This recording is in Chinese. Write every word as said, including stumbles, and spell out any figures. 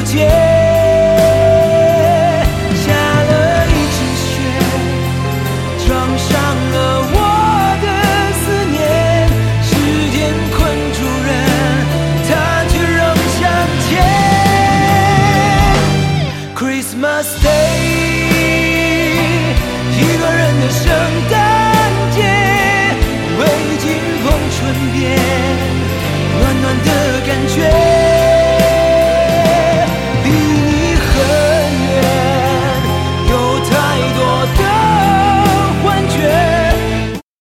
界。下了一场雪，撞上了我的思念，时间困住人，他却仍向前。 Christmas Day， 一个人的圣诞节，围巾碰唇边，暖暖的感觉。